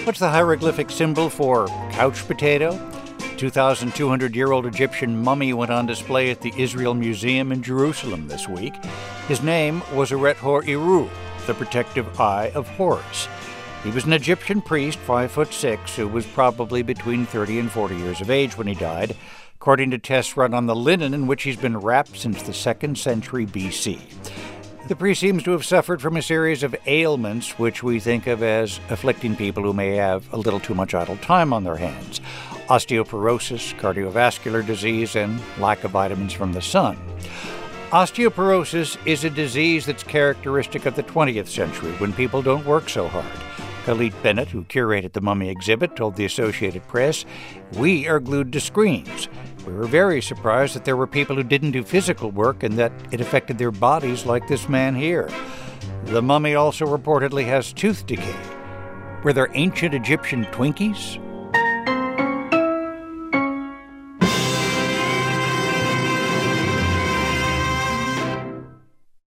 What's the hieroglyphic symbol for couch potato? 2,200-year-old Egyptian mummy went on display at the Israel Museum in Jerusalem this week. His name was Eret-Hor-Eru, the protective eye of Horus. He was an Egyptian priest, 5'6", who was probably between 30 and 40 years of age when he died, according to tests run on the linen in which he's been wrapped since the 2nd century BC. The priest seems to have suffered from a series of ailments which we think of as afflicting people who may have a little too much idle time on their hands: osteoporosis, cardiovascular disease, and lack of vitamins from the sun. Osteoporosis is a disease that's characteristic of the 20th century, when people don't work so hard. Khalid Bennett, who curated the mummy exhibit, told the Associated Press, "We are glued to screens. We were very surprised that there were people who didn't do physical work and that it affected their bodies like this man here." The mummy also reportedly has tooth decay. Were there ancient Egyptian Twinkies?